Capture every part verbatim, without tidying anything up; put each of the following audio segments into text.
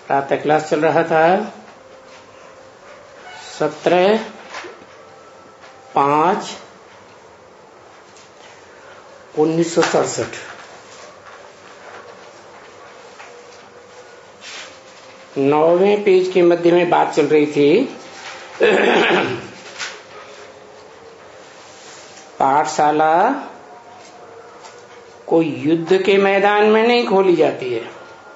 प्रातः क्लास चल रहा था सत्रह पांच उन्नीस सौ सड़सठ। नौवें पेज के मध्य में बात चल रही थी पाठशाला कोई युद्ध के मैदान में नहीं खोली जाती है।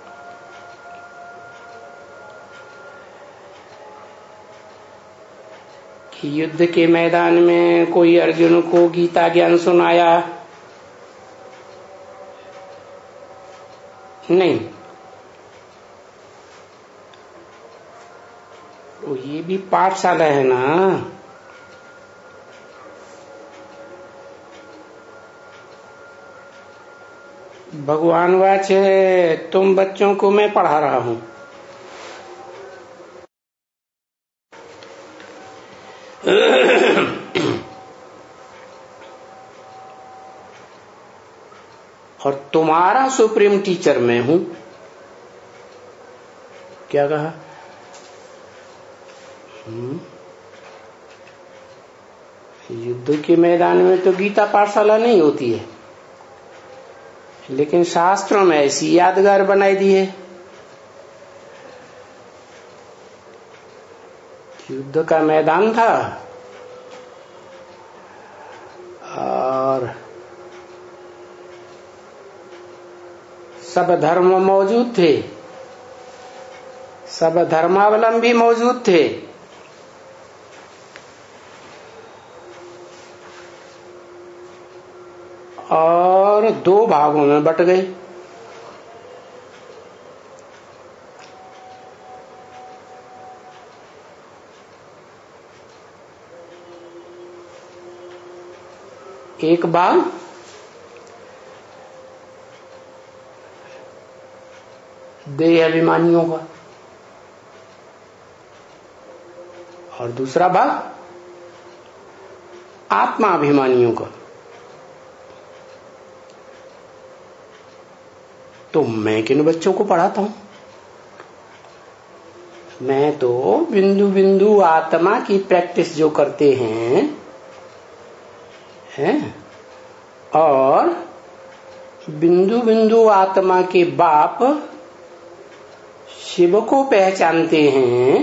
कि युद्ध के मैदान में कोई अर्जुन को गीता ज्ञान सुनाया नहीं, तो ये भी पाठशाला है ना। भगवान वाचे तुम बच्चों को मैं पढ़ा रहा हूं। और तुम्हारा सुप्रीम टीचर मैं हूं। क्या कहा? युद्ध के मैदान में तो गीता पाठशाला नहीं होती है, लेकिन शास्त्रों में ऐसी यादगार बनाई दी है। युद्ध का मैदान था और सब धर्म मौजूद थे, सब धर्मावलंबी मौजूद थे। और दो भागों में बट गए। एक भाग देह अभिमानियों का और दूसरा भाग आत्मा अभिमानियों का। तो मैं किन बच्चों को पढ़ाता हूं? मैं तो बिंदु बिंदु आत्मा की प्रैक्टिस जो करते हैं हैं और बिंदु बिंदु आत्मा के बाप शिव को पहचानते हैं,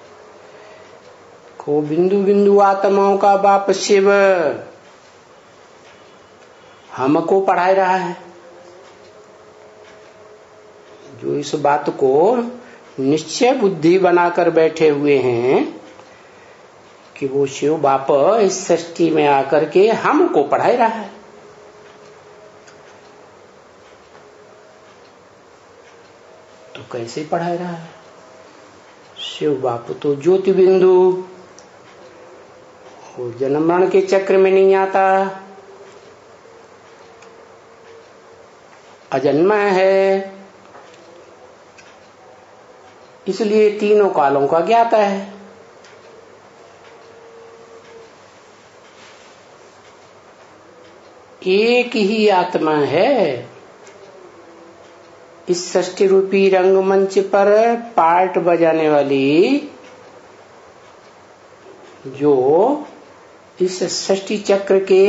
को बिंदु बिंदु आत्माओं का बाप शिव हमको पढ़ा रहा है। जो इस बात को निश्चय बुद्धि बनाकर बैठे हुए हैं कि वो शिव बाप इस सृष्टि में आकर के हमको पढ़ा रहा है। तो कैसे पढ़ा रहा है? शिव बाप तो ज्योति बिंदु, वो जन्म मरण के चक्र में नहीं आता, अजन्मा है, इसलिए तीनों कालों का ज्ञाता है। एक ही आत्मा है इस सृष्टि रूपी रंगमंच पर पार्ट बजाने वाली, जो इस सृष्टि चक्र के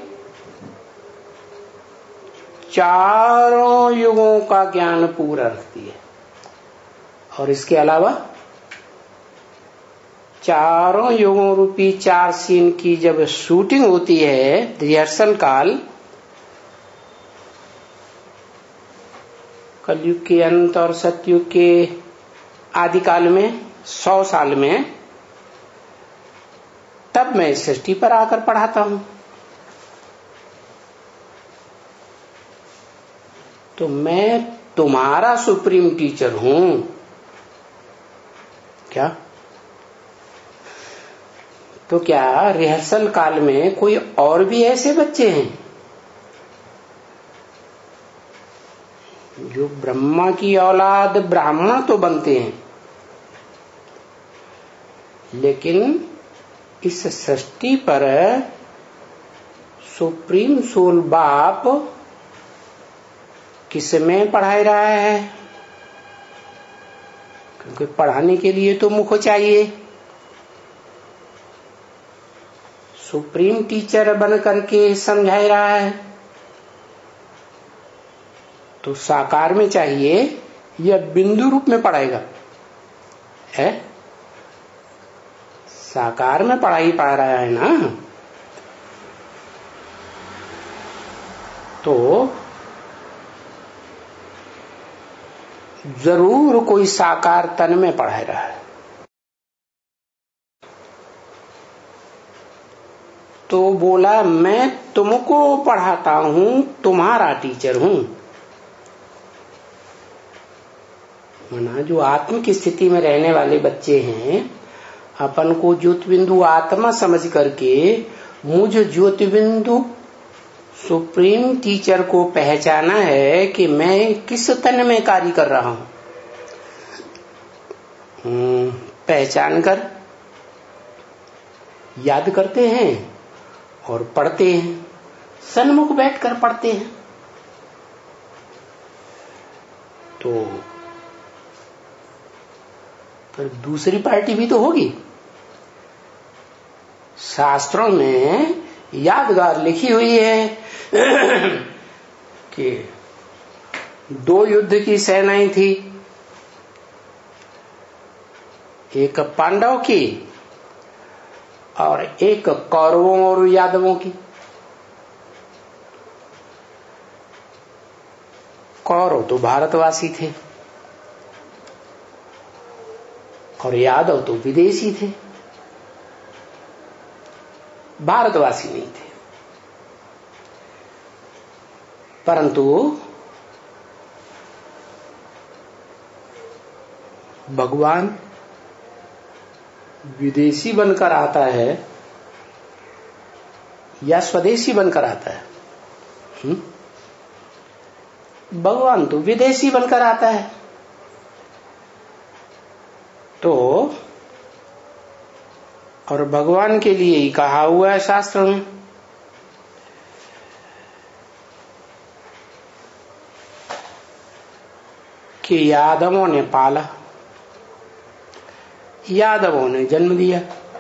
चारों युगों का ज्ञान पूरा रखती है। और इसके अलावा चारों युगों रूपी चार सीन की जब शूटिंग होती है, रिहर्सल काल, कलयुग के अंत और सतयुग के आदि काल में, सौ साल में, तब मैं इस सृष्टि पर आकर पढ़ाता हूं। तो मैं तुम्हारा सुप्रीम टीचर हूं। क्या? तो क्या रिहर्सल काल में कोई और भी ऐसे बच्चे हैं जो ब्रह्मा की औलाद ब्राह्मण तो बनते हैं, लेकिन इस सृष्टि पर सुप्रीम सोल बाप किसमें पढ़ा रहा है? क्योंकि पढ़ाने के लिए तो मुख चाहिए। सुप्रीम टीचर बन करके समझा रहा है तो साकार में चाहिए या बिंदु रूप में पढ़ाएगा है? साकार में पढ़ाई पढ़ा रहा है ना, तो जरूर कोई साकार तन में पढ़ा रहा है। तो बोला मैं तुमको पढ़ाता हूं, तुम्हारा टीचर हूं। मना जो आत्म की स्थिति में रहने वाले बच्चे हैं, अपन को ज्योतिबिंदु आत्मा समझ करके मुझ ज्योतिबिंदु सुप्रीम टीचर को पहचाना है कि मैं किस तन में कार्य कर रहा हूं। पहचान कर याद करते हैं और पढ़ते हैं, सन्मुख बैठकर पढ़ते हैं। तो पर दूसरी पार्टी भी तो होगी। शास्त्रों में यादगार लिखी हुई है कि दो युद्ध की सेनाएं थी, एक पांडव की और एक कौरवों और यादवों की। कौरव तो भारतवासी थे और यादव तो विदेशी थे, भारतवासी नहीं थे। परंतु भगवान विदेशी बनकर आता है या स्वदेशी बनकर आता है? हुँ? भगवान तो विदेशी बनकर आता है। तो और भगवान के लिए ही कहा हुआ है शास्त्र में कि यादवों ने पाला, यादवों ने जन्म दिया,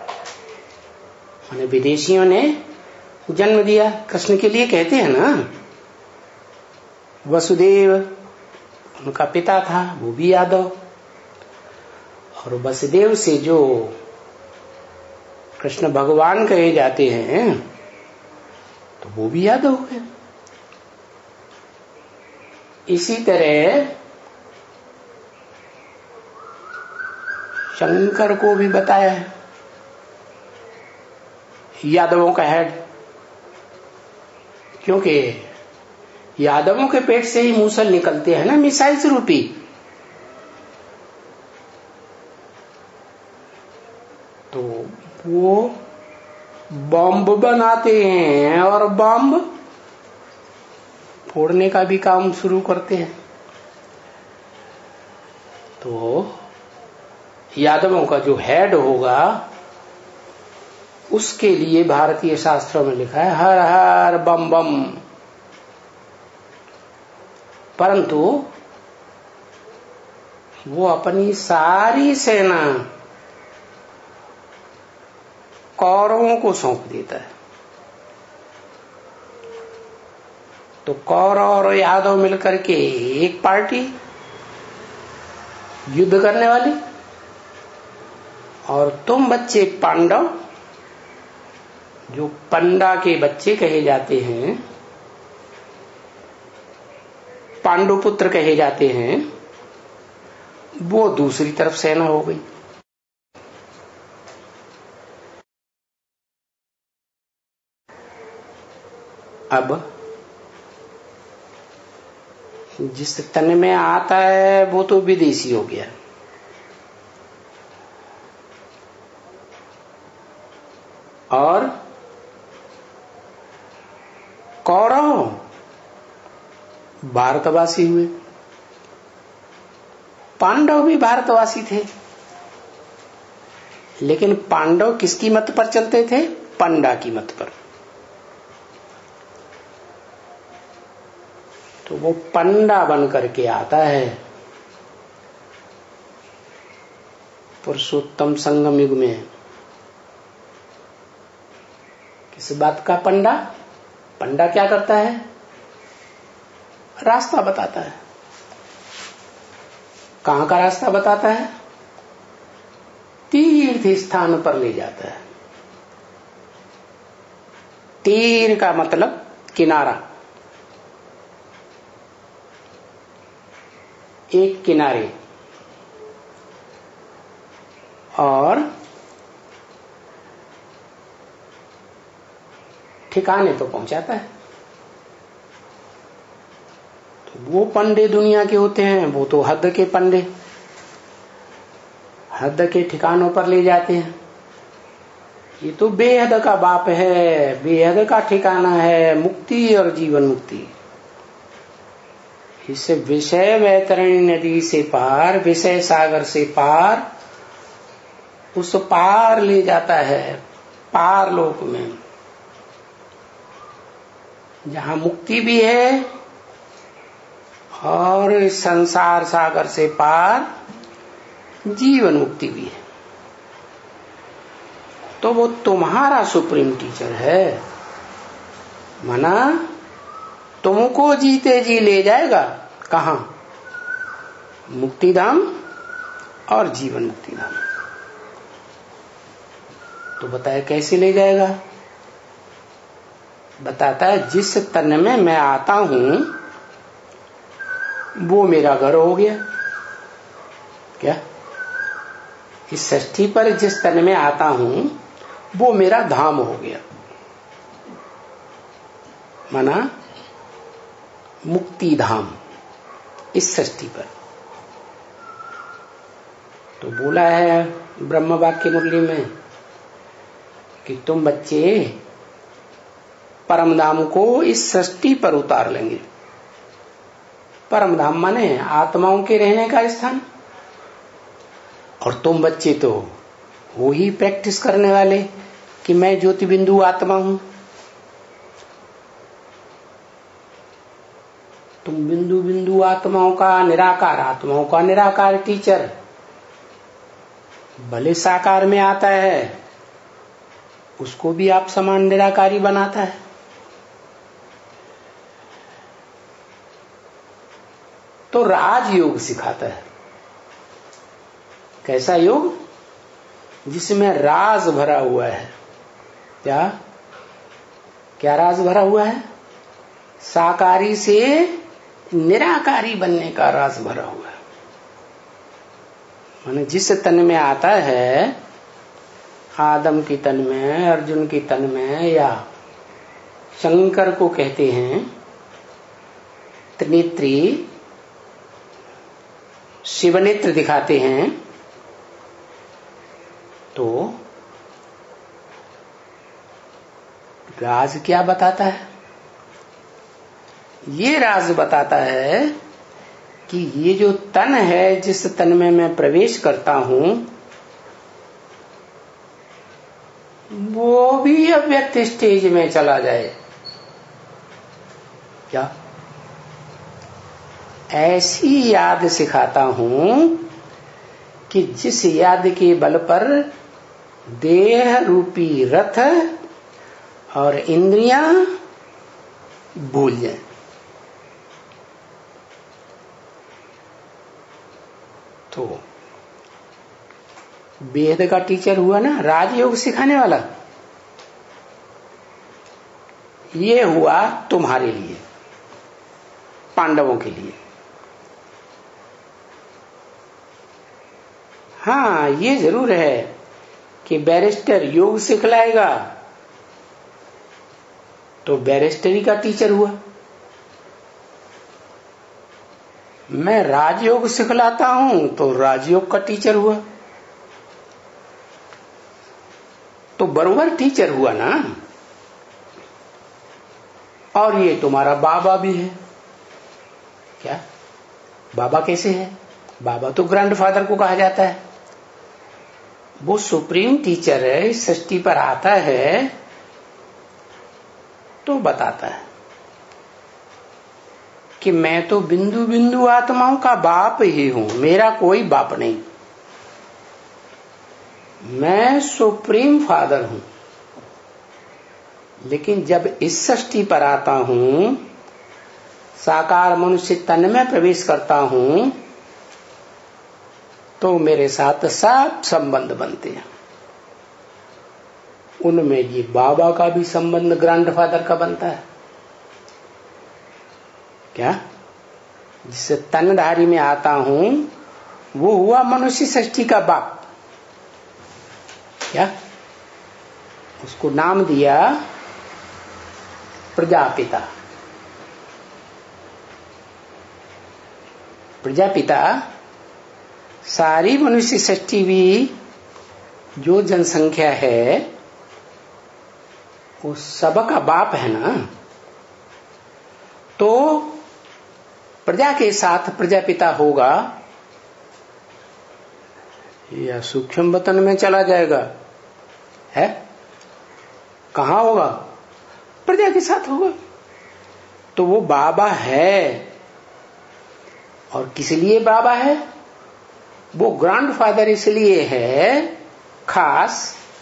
माने विदेशियों ने जन्म दिया। कृष्ण के लिए कहते हैं ना, वसुदेव उनका पिता था, वो भी यादव, और वसुदेव से जो कृष्ण भगवान कहे जाते हैं तो वो भी यादव हुए। इसी तरह शंकर को भी बताया है यादवों का हेड, क्योंकि यादवों के पेट से ही मूसल निकलते हैं ना, मिसाइल्स रूपी। तो वो बम बनाते हैं और बम फोड़ने का भी काम शुरू करते हैं। तो यादवों का जो हेड होगा उसके लिए भारतीय शास्त्रों में लिखा है हर हर बम बम। परंतु वो अपनी सारी सेना कौरवों को सौंप देता है। तो कौरव और यादव मिलकर के एक पार्टी युद्ध करने वाली, और तुम बच्चे पांडव जो पंडा के बच्चे कहे जाते हैं, पांडुपुत्र कहे जाते हैं, वो दूसरी तरफ सेना हो गई। अब जिस तन में आता है वो तो विदेशी हो गया, और कौरव भारतवासी हुए। पांडव भी भारतवासी थे, लेकिन पांडव किसकी मत पर चलते थे? पंडा की मत पर। तो वो पंडा बन करके आता है पुरुषोत्तम संगम युग में है। किस बात का पंडा? पंडा क्या करता है? रास्ता बताता है। कहां का रास्ता बताता है? तीर्थ स्थान पर ले जाता है। तीर का मतलब किनारा, एक किनारे, और ठिकाने तो पहुंचाता है। तो वो पंडे दुनिया के होते हैं, वो तो हद के पंडे, हद के ठिकानों पर ले जाते हैं। ये तो बेहद का बाप है, बेहद का ठिकाना है, मुक्ति और जीवन मुक्ति। इसे विषय वैतरणी नदी से पार, विषय सागर से पार, उस पार ले जाता है, पार लोक में, जहां मुक्ति भी है और संसार सागर से पार जीवन मुक्ति भी है। तो वो तुम्हारा सुप्रीम टीचर है, मना तुमको जीते जी ले जाएगा। कहां? मुक्तिधाम और जीवन मुक्तिधाम। तो बताया कैसे ले जाएगा? बताता है जिस तन में मैं आता हूं वो मेरा घर हो गया। क्या? इस षष्ठी पर जिस तन में आता हूं वो मेरा धाम हो गया, माना मुक्ति धाम इस षष्ठी पर। तो बोला है ब्रह्म वाक्य मुरली में कि तुम बच्चे परम धाम को इस षष्ठी पर उतार लेंगे। परम धाम माने आत्माओं के रहने का स्थान। और तुम बच्चे तो वो ही प्रैक्टिस करने वाले कि मैं ज्योति बिंदु आत्मा हूं। तुम बिंदु बिंदु आत्माओं का, निराकार आत्माओं का निराकार टीचर, भले साकार में आता है उसको भी आप समान निराकारी बनाता है। तो राजयोग सिखाता है। कैसा योग? जिसमें राज भरा हुआ है। क्या क्या राज भरा हुआ है? साकारी से निराकारी बनने का राज भरा हुआ है। माने जिस तन में आता है, आदम की तन में, अर्जुन की तन में, या शंकर को कहते हैं त्रिनेत्री, शिवनेत्र दिखाते हैं, तो राज क्या बताता है? ये राज बताता है कि ये जो तन है, जिस तन में मैं प्रवेश करता हूं, वो भी अव्यक्त स्टेज में चला जाए। क्या? ऐसी याद सिखाता हूं कि जिस याद के बल पर देह रूपी रथ और इंद्रियां भूल जाए। तो वेद का टीचर हुआ ना राजयोग सिखाने वाला, ये हुआ तुम्हारे लिए, पांडवों के लिए। हाँ, ये जरूर है कि बैरिस्टर योग सिखलाएगा तो बैरिस्टरी का टीचर हुआ। मैं राजयोग सिखलाता हूं तो राजयोग का टीचर हुआ। तो बरोबर टीचर हुआ ना। और ये तुम्हारा बाबा भी है। क्या? बाबा कैसे है? बाबा तो ग्रैंडफादर को कहा जाता है। वो सुप्रीम टीचर है, इस सृष्टि पर आता है तो बताता है कि मैं तो बिंदु बिंदु आत्माओं का बाप ही हूं, मेरा कोई बाप नहीं। मैं सुप्रीम फादर हूं, लेकिन जब इस सृष्टि पर आता हूं, साकार मनुष्य तन में प्रवेश करता हूं, तो मेरे साथ सब संबंध बनते हैं। उनमें ये बाबा का भी संबंध ग्रैंडफादर का बनता है। क्या? जिससे तनधारी में आता हूं, वो हुआ मनुष्य सृष्टि का बाप। क्या? उसको नाम दिया प्रजापिता। प्रजापिता सारी मनुष्य सृष्टि भी जो जनसंख्या है, वो सबका बाप है ना। तो प्रजा के साथ प्रजापिता होगा या सूक्ष्म वतन में चला जाएगा? है कहां होगा? प्रजा के साथ होगा। तो वो बाबा है। और किस लिए बाबा है? वो ग्रैंडफादर इसलिए है खास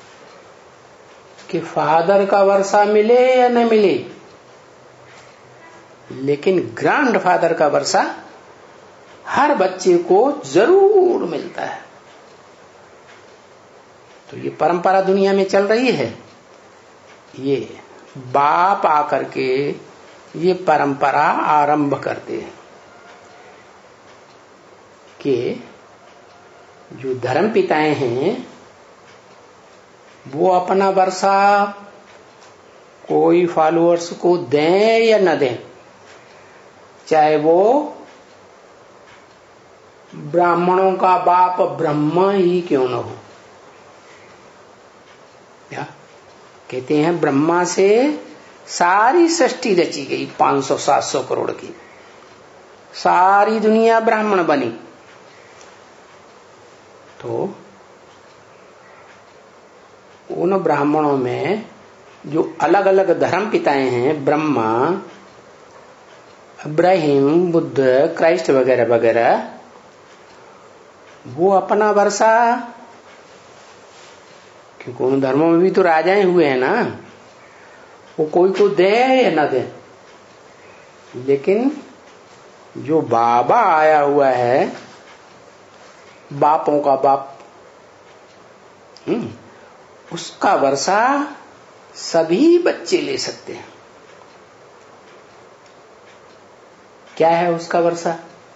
कि फादर का वर्षा मिले या न मिले, लेकिन ग्रैंडफादर का वर्षा हर बच्चे को जरूर मिलता है। तो ये परंपरा दुनिया में चल रही है। ये बाप आकर के ये परंपरा आरंभ करते हैं कि जो धर्म पिताएं हैं, वो अपना वर्षा कोई फॉलोअर्स को दें या न दें, चाहे वो ब्राह्मणों का बाप ब्रह्मा ही क्यों न हो। क्या कहते हैं? ब्रह्मा से सारी सृष्टि रची गई, पांच सौ सात सौ करोड़ की सारी दुनिया ब्राह्मण बनी। तो उन ब्राह्मणों में जो अलग अलग धर्म पिताएं हैं, ब्रह्मा, इब्राहिम, बुद्ध, क्राइस्ट वगैरह वगैरह, वो अपना वर्षा, क्योंकि उन धर्मों में भी तो राजाएं हुए हैं ना, वो कोई को दे या ना दे, लेकिन जो बाबा आया हुआ है, बापों का बाप, उसका वर्षा सभी बच्चे ले सकते हैं। क्या है उसका वर्षा?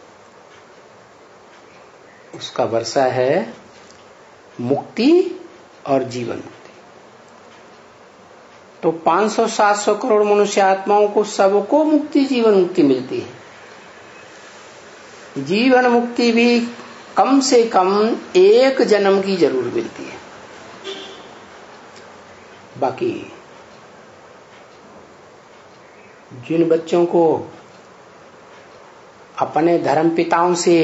उसका वर्षा है मुक्ति और जीवन मुक्ति। तो पांच सौ सात सौ करोड़ मनुष्य आत्माओं को सबको मुक्ति, जीवन मुक्ति मिलती है। जीवन मुक्ति भी कम से कम एक जन्म की जरूर मिलती है। बाकी जिन बच्चों को अपने धर्म पिताओं से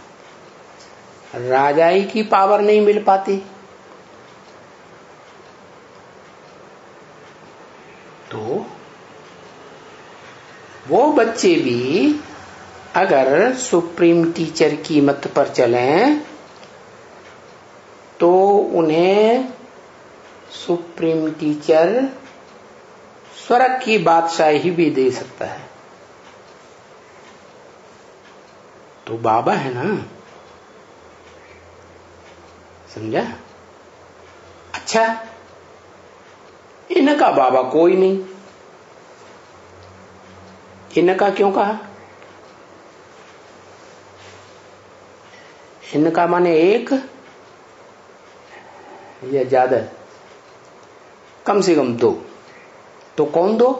राजाई की पावर नहीं मिल पाती, तो वो बच्चे भी अगर सुप्रीम टीचर की मत पर चलें, तो उन्हें सुप्रीम टीचर स्वर्ग की बादशाही भी दे सकता है। तो बाबा है ना, समझा? अच्छा, इनका बाबा कोई नहीं, इनका क्यों कहा? इनका माने एक या ज्यादा? कम से कम दो। तो कौन दो?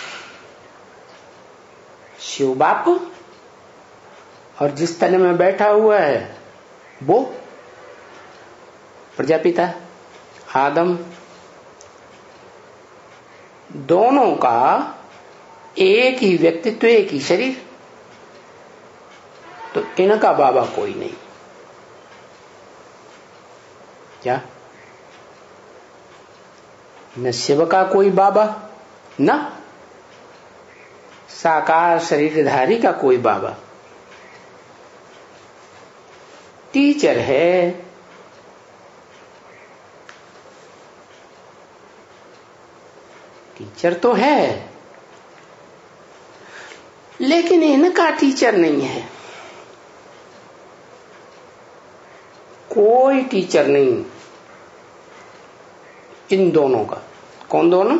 शिव बाप और जिस तन में बैठा हुआ है वो प्रजापिता आदम। दोनों का एक ही व्यक्तित्व, एक ही शरीर। तो इनका बाबा कोई नहीं। क्या? न शिव का कोई बाबा, न साकार शरीरधारी का कोई बाबा। टीचर है, टीचर तो है, लेकिन इनका टीचर नहीं है। कोई टीचर नहीं इन दोनों का। कौन दोनों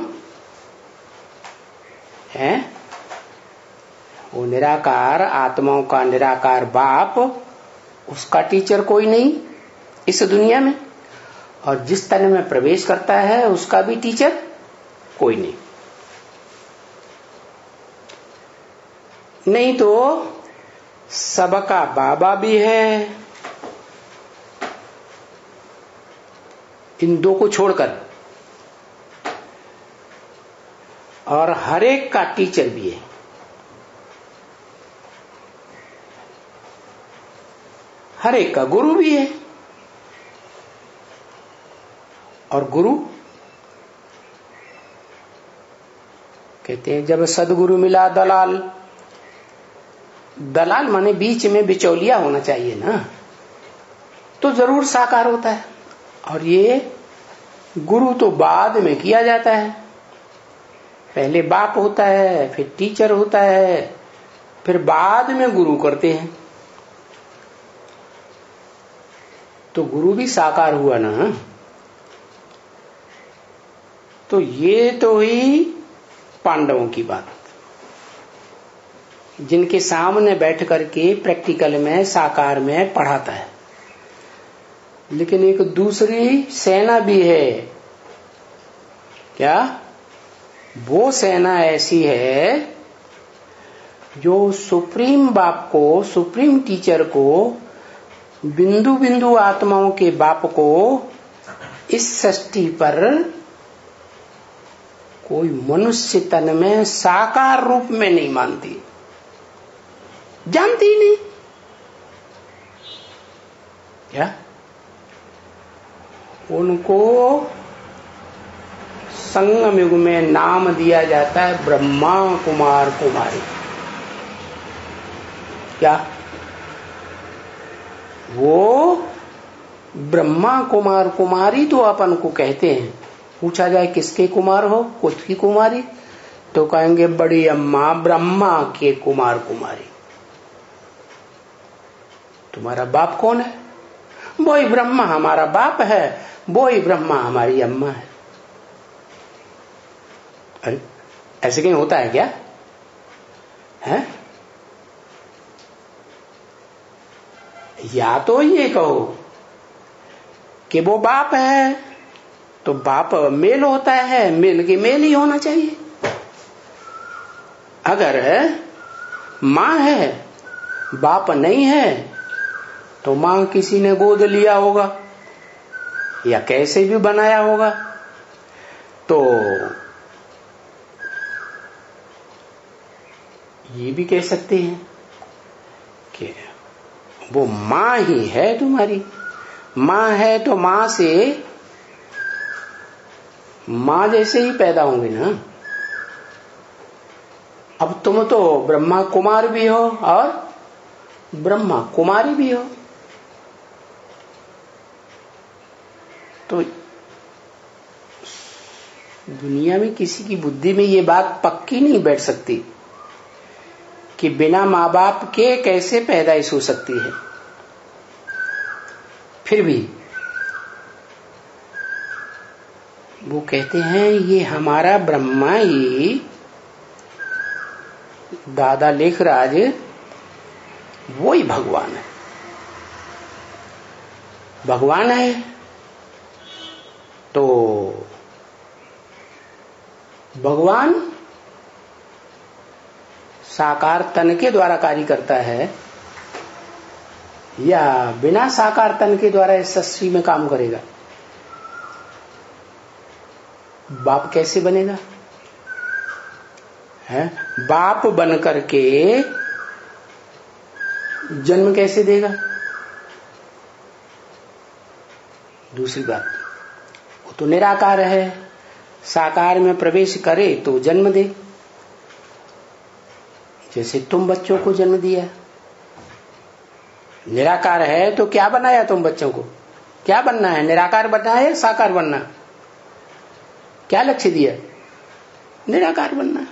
है? वो निराकार आत्माओं का निराकार बाप, उसका टीचर कोई नहीं इस दुनिया में, और जिस तन में प्रवेश करता है उसका भी टीचर कोई नहीं। नहीं तो सबका बाबा भी है, इन दो को छोड़कर, और हर एक का टीचर भी है। हर एक का गुरु भी है, और गुरु कहते हैं जब सदगुरु मिला दलाल, दलाल माने बीच में बिचौलिया होना चाहिए ना, तो जरूर साकार होता है। और ये गुरु तो बाद में किया जाता है, पहले बाप होता है, फिर टीचर होता है, फिर बाद में गुरु करते हैं। तो गुरु भी साकार हुआ ना। तो ये तो हुई पांडवों की बात, जिनके सामने बैठ करके प्रैक्टिकल में साकार में पढ़ाता है। लेकिन एक दूसरी सेना भी है। क्या? वो सेना ऐसी है जो सुप्रीम बाप को, सुप्रीम टीचर को, बिंदु बिंदु आत्माओं के बाप को इस सृष्टि पर कोई मनुष्य तन में साकार रूप में नहीं मानती, जानती ही नहीं। क्या? उनको संगम युग में नाम दिया जाता है ब्रह्मा कुमार कुमारी। क्या? वो ब्रह्मा कुमार कुमारी तो अपन को कहते हैं। पूछा जाए किसके कुमार हो, खुद की कुमारी, तो कहेंगे बड़ी अम्मा ब्रह्मा के कुमार कुमारी। तुम्हारा बाप कौन है? वो ही ब्रह्मा हमारा बाप है, वो ही ब्रह्मा हमारी अम्मा है। अरे ऐसे कहीं होता है क्या? है? या तो ये कहो कि वो बाप है, तो बाप मेल होता है, मेल के मेल ही होना चाहिए। अगर मां है, बाप नहीं है, तो मां किसी ने गोद लिया होगा या कैसे भी बनाया होगा। तो ये भी कह सकते हैं कि वो मां ही है तुम्हारी। मां है तो मां से मां जैसे ही पैदा होंगे ना। अब तुम तो ब्रह्मा कुमार भी हो और ब्रह्मा कुमारी भी हो, तो दुनिया में किसी की बुद्धि में ये बात पक्की नहीं बैठ सकती कि बिना माँ बाप के कैसे पैदाइश हो सकती है। फिर भी वो कहते हैं ये हमारा ब्रह्मा ही, दादा लेखराज, वो ही भगवान है। भगवान है तो भगवान साकार तन के द्वारा कार्य करता है या बिना साकार तन के द्वारा इस सृष्टि में काम करेगा? बाप कैसे बनेगा? है? बाप बन करके जन्म कैसे देगा? दूसरी बात, वो तो निराकार है, साकार में प्रवेश करे तो जन्म दे। जैसे तुम बच्चों को जन्म दिया, निराकार है तो क्या बनाया तुम बच्चों को? क्या बनना है? निराकार बनना है या साकार बनना? क्या लक्ष्य दिया? निराकार बनना।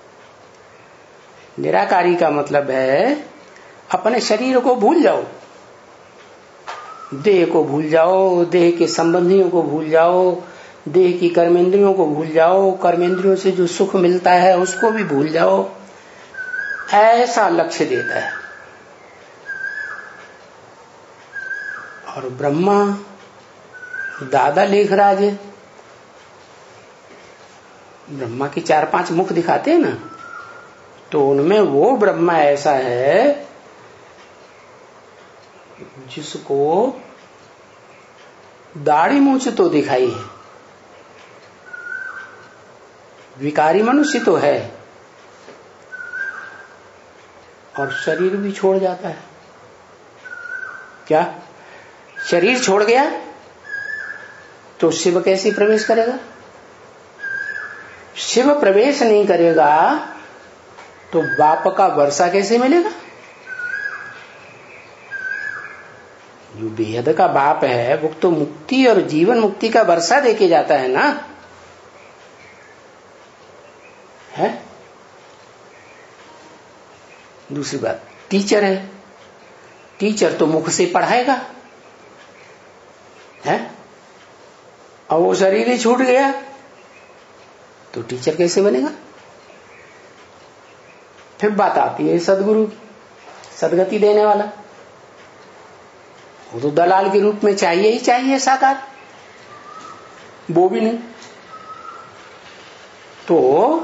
निराकारी का मतलब है अपने शरीर को भूल जाओ, देह को भूल जाओ, देह के संबंधियों को भूल जाओ, देह की कर्मेंद्रियों को भूल जाओ, कर्मेंद्रियों से जो सुख मिलता है उसको भी भूल जाओ, ऐसा लक्ष्य देता है। और ब्रह्मा दादा लेखराज, ब्रह्मा की चार पांच मुख दिखाते हैं ना, तो उनमें वो ब्रह्मा ऐसा है जिसको दाढ़ी मूंछ तो दिखाई है, विकारी मनुष्य तो है, और शरीर भी छोड़ जाता है। क्या शरीर छोड़ गया तो शिव कैसे प्रवेश करेगा? शिव प्रवेश नहीं करेगा तो बाप का वर्षा कैसे मिलेगा? जो बेहद का बाप है वो तो मुक्ति और जीवन मुक्ति का वर्षा देके जाता है ना, है? दूसरी बात, टीचर है, टीचर तो मुख से पढ़ाएगा, है? और वो शरीर ही छूट गया तो टीचर कैसे बनेगा? फिर बात आती है सदगुरु की, सदगति देने वाला, वो तो दलाल के रूप में चाहिए ही चाहिए साकार, वो भी नहीं। तो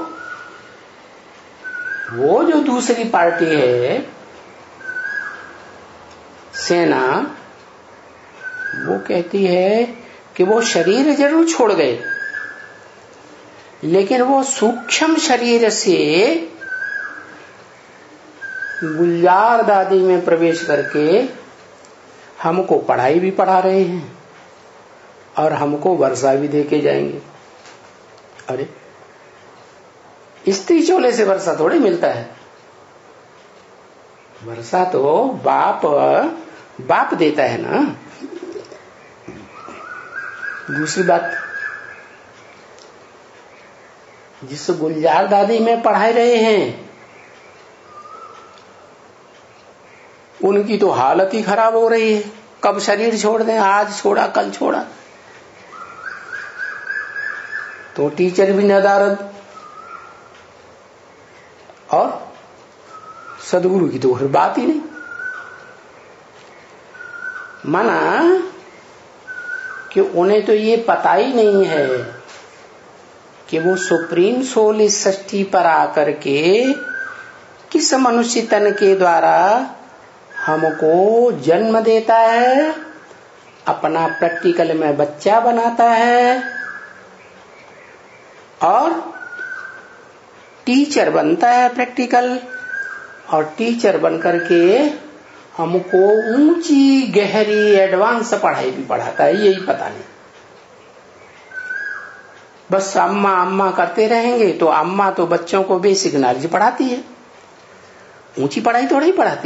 वो जो दूसरी पार्टी है सेना, वो कहती है कि वो शरीर जरूर छोड़ गए, लेकिन वो सूक्ष्म शरीर से गुलजार दादी में प्रवेश करके हमको पढ़ाई भी पढ़ा रहे हैं और हमको वर्षा भी देके जाएंगे। अरे स्त्री चोले से वर्षा थोड़ी मिलता है, वर्षा तो बाप बाप देता है ना। दूसरी बात, जिस गुलजार दादी में पढ़ाई रहे हैं उनकी तो हालत ही खराब हो रही है, कब शरीर छोड़ दें, आज छोड़ा कल छोड़ा, तो टीचर भी नदारद, और सदगुरु की तो फिर बात ही नहीं। माना कि उन्हें तो ये पता ही नहीं है कि वो सुप्रीम सोल इस सृष्टि पर आकर के किस मनुष्य तन के द्वारा हमको जन्म देता है, अपना प्रैक्टिकल में बच्चा बनाता है और टीचर बनता है प्रैक्टिकल, और टीचर बनकर के हमको ऊंची गहरी एडवांस पढ़ाई भी पढ़ाता है, यही पता नहीं। बस अम्मा अम्मा करते रहेंगे तो अम्मा तो बच्चों को बेसिक नॉलेज पढ़ाती है, ऊंची पढ़ाई थोड़ी ही पढ़ाती।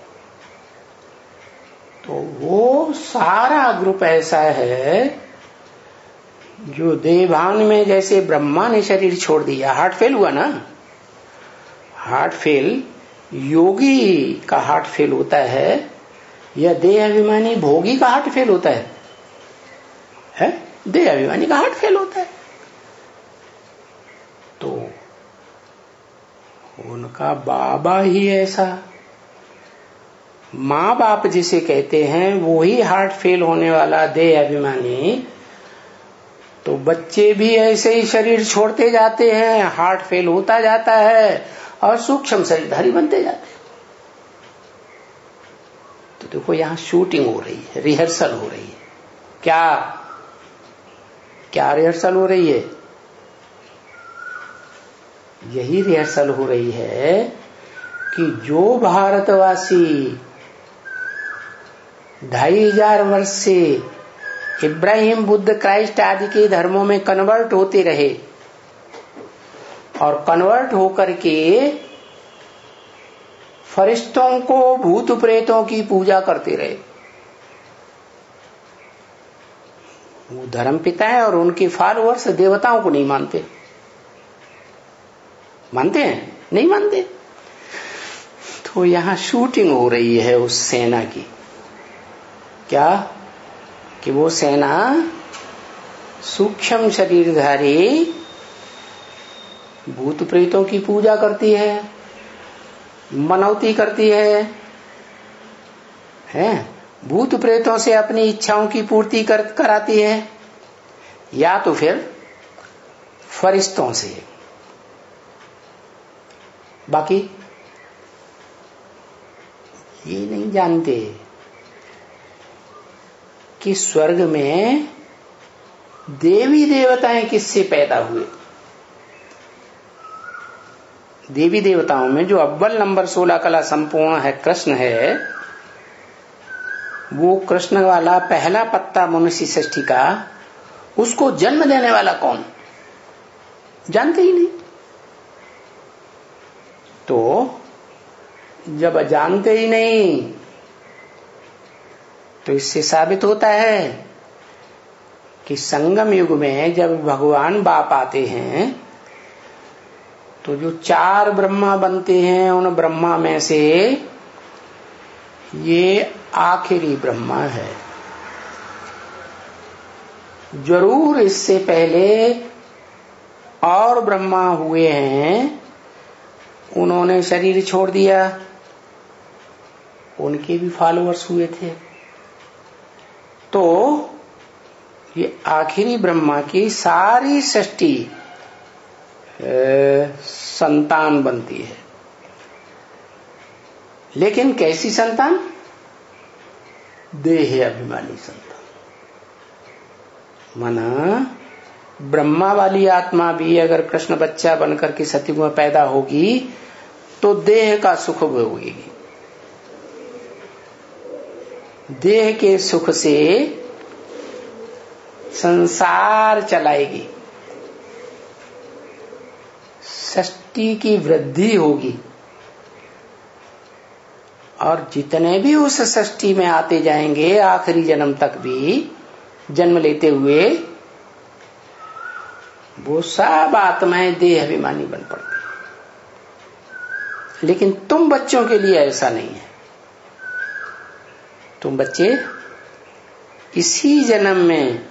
तो वो सारा ग्रुप ऐसा है जो देवान में, जैसे ब्रह्मा ने शरीर छोड़ दिया, हार्ट फेल हुआ ना, हार्ट फेल योगी का हार्ट फेल होता है या देह अभिमानी भोगी का हार्ट फेल होता है? है देह अभिमानी का हार्ट फेल होता है। तो उनका बाबा ही ऐसा, माँ बाप जिसे कहते हैं वो ही हार्ट फेल होने वाला देह अभिमानी, तो बच्चे भी ऐसे ही शरीर छोड़ते जाते हैं, हार्ट फेल होता जाता है और सूक्ष्म शरीरधारी बनते जाते हैं। तो देखो यहां शूटिंग हो रही है, रिहर्सल हो रही है। क्या क्या रिहर्सल हो रही है? यही रिहर्सल हो रही है कि जो भारतवासी ढाई हजार वर्ष से इब्राहिम, बुद्ध, क्राइस्ट आदि के धर्मों में कन्वर्ट होते रहे और कन्वर्ट होकर के फरिश्तों को, भूत प्रेतों की पूजा करते रहे, वो धर्म पिता है और उनके फॉलोअर्स देवताओं को नहीं मानते। मानते हैं? नहीं मानते। तो यहां शूटिंग हो रही है उस सेना की। क्या? कि वो सेना सूक्ष्म शरीरधारी भूत प्रेतों की पूजा करती है, मनौती करती है, हैं? भूत प्रेतों से अपनी इच्छाओं की पूर्ति कर, कराती है, या तो फिर फरिश्तों से। बाकी ये नहीं जानते कि स्वर्ग में देवी देवताएं किससे पैदा हुए। देवी देवताओं में जो अव्वल नंबर सोलह कला संपूर्ण है, कृष्ण है, वो कृष्ण वाला पहला पत्ता मनुष्य सृष्टि का, उसको जन्म देने वाला कौन? जानते ही नहीं। तो जब जानते ही नहीं, तो इससे साबित होता है कि संगम युग में जब भगवान बाप आते हैं तो जो चार ब्रह्मा बनते हैं, उन ब्रह्मा में से ये आखिरी ब्रह्मा है। जरूर इससे पहले और ब्रह्मा हुए हैं, उन्होंने शरीर छोड़ दिया, उनके भी फॉलोअर्स हुए थे। तो ये आखिरी ब्रह्मा की सारी सृष्टि संतान बनती है। लेकिन कैसी संतान? देह अभिमानी संतान। माना ब्रह्मा वाली आत्मा भी अगर कृष्ण बच्चा बनकर के सतयुग में पैदा होगी तो देह का सुख भोगेगी। देह के सुख से संसार चलाएगी, सृष्टि की वृद्धि होगी, और जितने भी उस सृष्टि में आते जाएंगे आखिरी जन्म तक भी जन्म लेते हुए, वो सब आत्माएं देह अभिमानी बन पड़ती। लेकिन तुम बच्चों के लिए ऐसा नहीं है। तुम बच्चे इसी जन्म में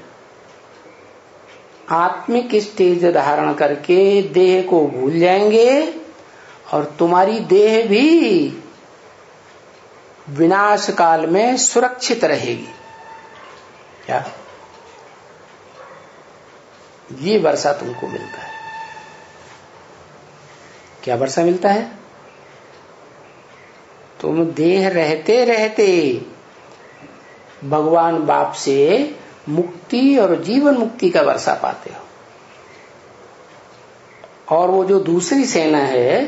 आत्मिक स्टेज धारण करके देह को भूल जाएंगे, और तुम्हारी देह भी विनाश काल में सुरक्षित रहेगी। क्या? ये वर्षा तुमको मिलता है। क्या वर्षा मिलता है? तुम देह रहते रहते भगवान बाप से मुक्ति और जीवन मुक्ति का वर्षा पाते हो। और वो जो दूसरी सेना है,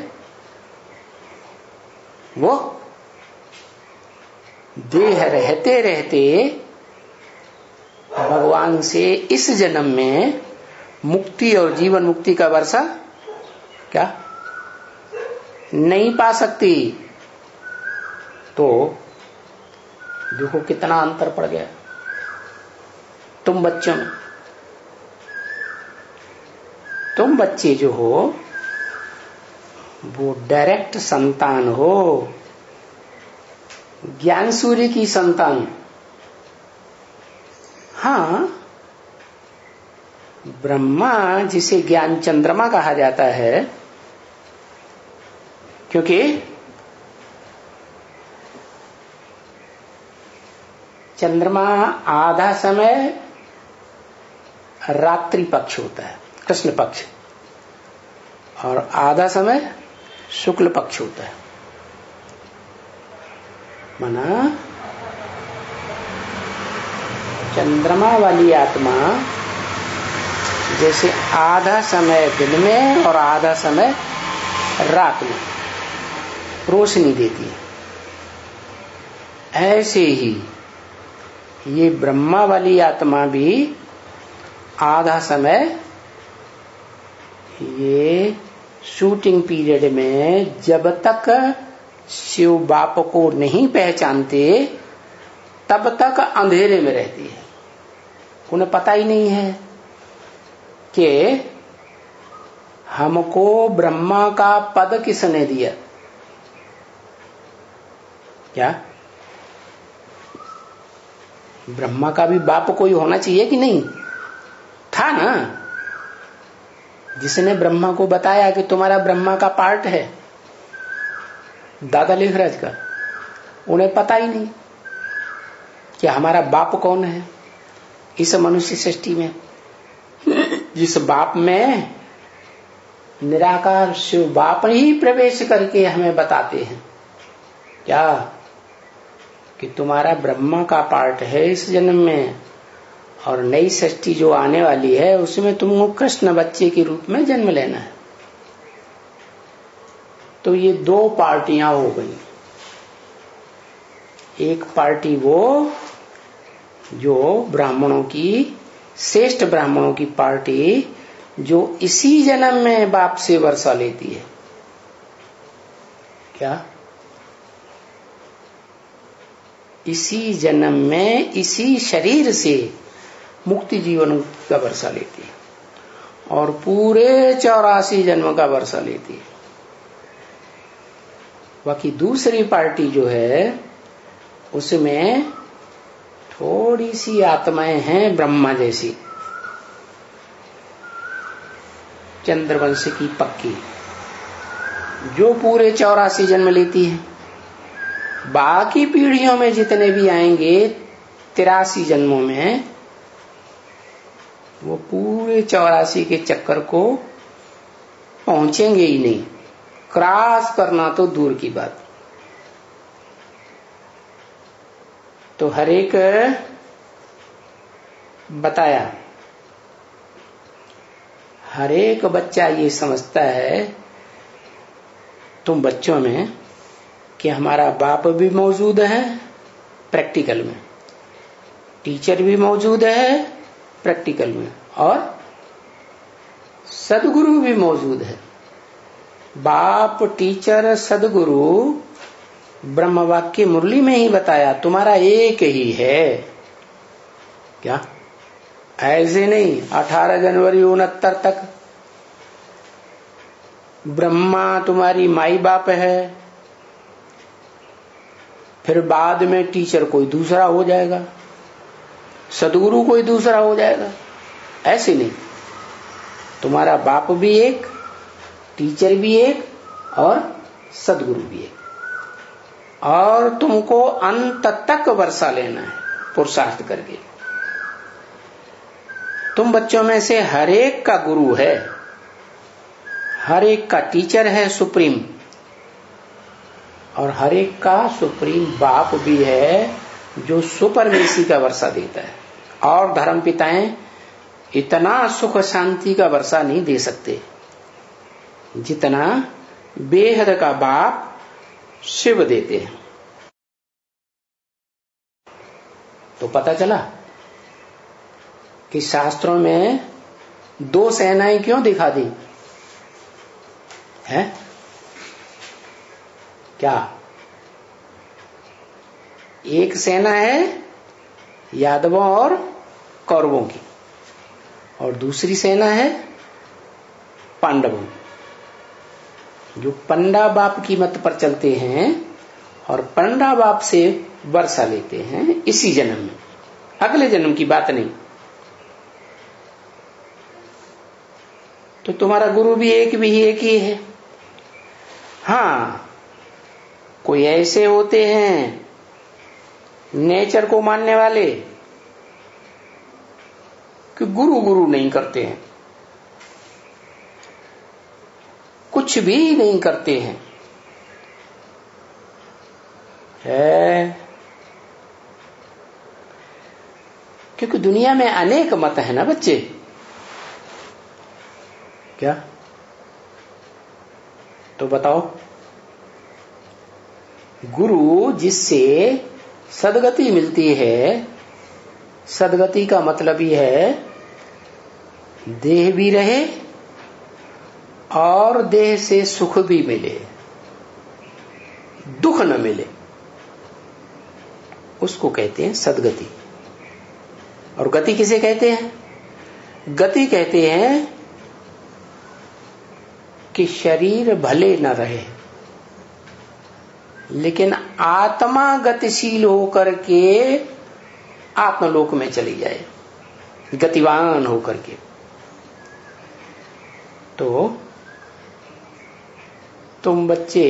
वो देह रहते रहते भगवान से इस जन्म में मुक्ति और जीवन मुक्ति का वर्षा क्या नहीं पा सकती। तो देखो कितना अंतर पड़ गया तुम बच्चों में। तुम बच्चे जो हो वो डायरेक्ट संतान हो, ज्ञान सूर्य की संतान। हाँ, ब्रह्मा जिसे ज्ञान चंद्रमा कहा जाता है, क्योंकि चंद्रमा आधा समय रात्रि पक्ष होता है, कृष्ण पक्ष, और आधा समय शुक्ल पक्ष होता है। माना चंद्रमा वाली आत्मा जैसे आधा समय दिन में और आधा समय रात में रोशनी देती है, ऐसे ही ये ब्रह्मा वाली आत्मा भी आधा समय ये शूटिंग पीरियड में जब तक शिव बाप को नहीं पहचानते तब तक अंधेरे में रहती है। उन्हें पता ही नहीं है कि हमको ब्रह्मा का पद किसने दिया? क्या ब्रह्मा का भी बाप कोई होना चाहिए कि नहीं? था ना, जिसने ब्रह्मा को बताया कि तुम्हारा ब्रह्मा का पार्ट है, दादा लेखराज का। उन्हें पता ही नहीं कि हमारा बाप कौन है इस मनुष्य सृष्टि में। जिस बाप में निराकार शिव बाप ही प्रवेश करके हमें बताते हैं क्या कि तुम्हारा ब्रह्मा का पार्ट है इस जन्म में, और नई सृष्टि जो आने वाली है उसमें तुमको कृष्ण बच्चे के रूप में जन्म लेना है। तो ये दो पार्टियां हो गई। एक पार्टी वो जो ब्राह्मणों की, श्रेष्ठ ब्राह्मणों की पार्टी, जो इसी जन्म में बाप से वर्षा लेती है। क्या इसी जन्म में इसी शरीर से मुक्ति जीवन का वर्षा लेती है और पूरे चौरासी जन्म का वर्षा लेती है। बाकी दूसरी पार्टी जो है उसमें थोड़ी सी आत्माएं हैं ब्रह्मा जैसी, चंद्रवंश की पक्की, जो पूरे चौरासी जन्म लेती है। बाकी पीढ़ियों में जितने भी आएंगे तिरासी जन्मों में, वो पूरे चौरासी के चक्कर को पहुंचेंगे ही नहीं, क्रॉस करना तो दूर की बात। तो हर एक बताया, हर एक बच्चा ये समझता है तुम बच्चों में कि हमारा बाप भी मौजूद है प्रैक्टिकल में, टीचर भी मौजूद है प्रैक्टिकल में, और सदगुरु भी मौजूद है। बाप, टीचर, सदगुरु ब्रह्म वाक्य मुरली में ही बताया तुम्हारा एक ही है। क्या ऐसे नहीं अठारह जनवरी उनहत्तर तक ब्रह्मा तुम्हारी माई बाप है, फिर बाद में टीचर कोई दूसरा हो जाएगा, सदगुरु कोई दूसरा हो जाएगा। ऐसे नहीं, तुम्हारा बाप भी एक, टीचर भी एक और सदगुरु भी एक, और तुमको अंत तक वर्षा लेना है पुरुषार्थ करके। तुम बच्चों में से हर एक का गुरु है, हर एक का टीचर है सुप्रीम, और हर एक का सुप्रीम बाप भी है जो सुपरमेसी का वर्षा देता है। और धर्म पिताएं इतना सुख शांति का वर्षा नहीं दे सकते जितना बेहद का बाप शिव देते हैं। तो पता चला कि शास्त्रों में दो सेनाएं क्यों दिखा दी है? क्या एक सेना है यादवों और कौरवों की, और दूसरी सेना है पांडवों, जो पंडा बाप की मत पर चलते हैं और पंडा बाप से वर्षा लेते हैं इसी जन्म में, अगले जन्म की बात नहीं। तो तुम्हारा गुरु भी एक भी एक ही है। हाँ, कोई ऐसे होते हैं नेचर को मानने वाले कि गुरु गुरु नहीं करते हैं, कुछ भी नहीं करते हैं। है क्योंकि दुनिया में अनेक मत है ना बच्चे। क्या तो बताओ, गुरु जिससे सदगति मिलती है, सदगति का मतलब ही है देह भी रहे और देह से सुख भी मिले, दुख न मिले, उसको कहते हैं सदगति। और गति किसे कहते हैं? गति कहते हैं कि शरीर भले न रहे, लेकिन आत्मा गतिशील होकर के आत्मलोक में चली जाए, गतिवान होकर के। तो तुम बच्चे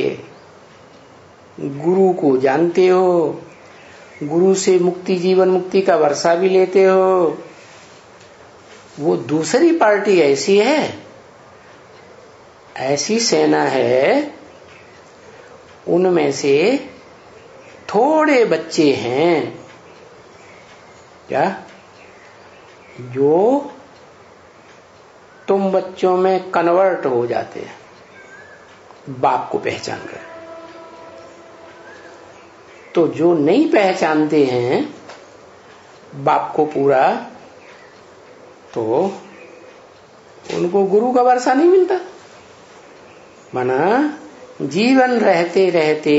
गुरु को जानते हो, गुरु से मुक्ति, जीवन मुक्ति का वर्षा भी लेते हो। वो दूसरी पार्टी ऐसी है, ऐसी सेना है, उनमें से थोड़े बच्चे हैं क्या, जो तुम बच्चों में कन्वर्ट हो जाते हैं बाप को पहचान कर। तो जो नहीं पहचानते हैं बाप को पूरा, तो उनको गुरु का वर्षा नहीं मिलता। माना जीवन रहते रहते,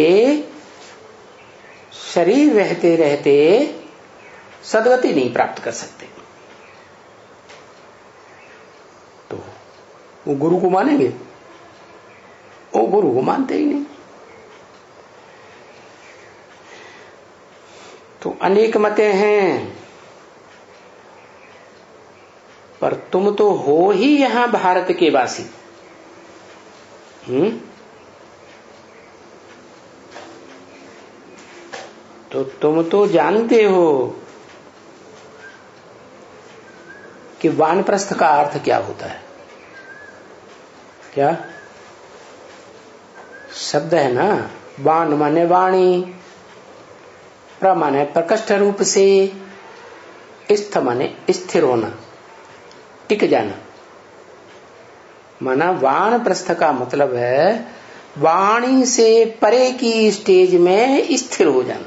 शरीर रहते रहते सद्गति नहीं प्राप्त कर सकते, तो वो गुरु को मानेंगे? वो गुरु को मानते ही नहीं। तो अनेक मतें हैं, पर तुम तो हो ही यहां भारत के वासी। हम्म तो तुम तो जानते हो कि वानप्रस्थ का अर्थ क्या होता है। क्या शब्द है ना, वान माने वाणी, प्र माने प्रकष्ट रूप से, स्थ माने स्थिर होना, टिक जाना। माना वानप्रस्थ का मतलब है वाणी से परे की स्टेज में स्थिर हो जाना,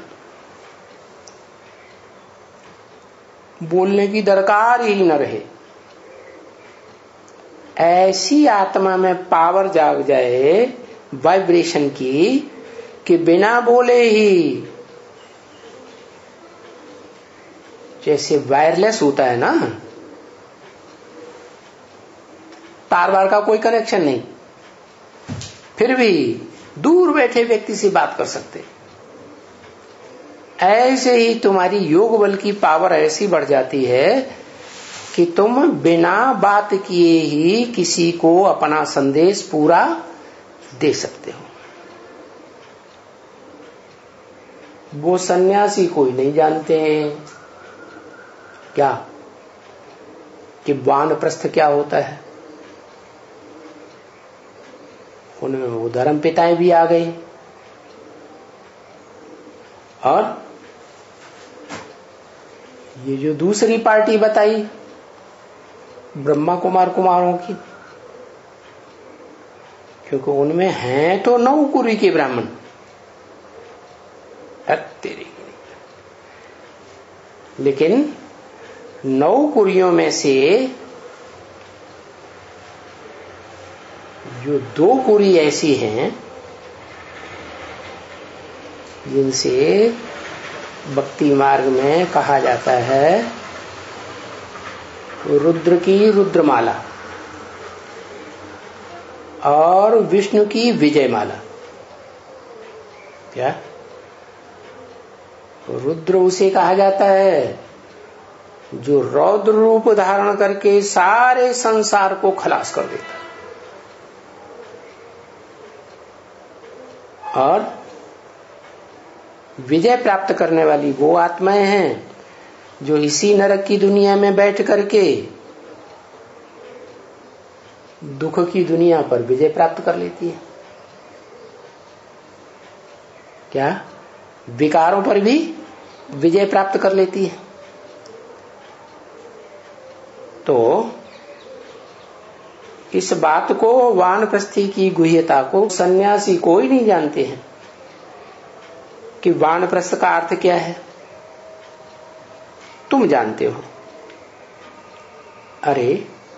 बोलने की दरकार ही न रहे। ऐसी आत्मा में पावर जाग जाए वाइब्रेशन की कि बिना बोले ही, जैसे वायरलेस होता है ना, तार वार का कोई कनेक्शन नहीं, फिर भी दूर बैठे व्यक्ति से बात कर सकते। ऐसे ही तुम्हारी योग बल की पावर ऐसी बढ़ जाती है कि तुम बिना बात किए ही किसी को अपना संदेश पूरा दे सकते हो। वो सन्यासी कोई नहीं जानते हैं क्या कि वानप्रस्थ क्या होता है। उनमें वो धर्म पिताएं भी आ गए, और ये जो दूसरी पार्टी बताई ब्रह्मा कुमार कुमारों की, क्योंकि उनमें हैं तो नौ कुरी के ब्राह्मण। तेरी लेकिन नौ कुरियों में से जो दो कुरी ऐसी हैं जिनसे भक्ति मार्ग में कहा जाता है रुद्र की रुद्रमाला और विष्णु की विजयमाला। क्या रुद्र उसे कहा जाता है जो रौद्र रूप धारण करके सारे संसार को खलास कर देता है, और विजय प्राप्त करने वाली वो आत्माएं हैं जो इसी नरक की दुनिया में बैठ करके दुख की दुनिया पर विजय प्राप्त कर लेती है। क्या विकारों पर भी विजय प्राप्त कर लेती है। तो इस बात को, वानप्रस्थी की गुह्यता को सन्यासी कोई नहीं जानते हैं कि वानप्रस्थ का अर्थ क्या है। तुम जानते हो। अरे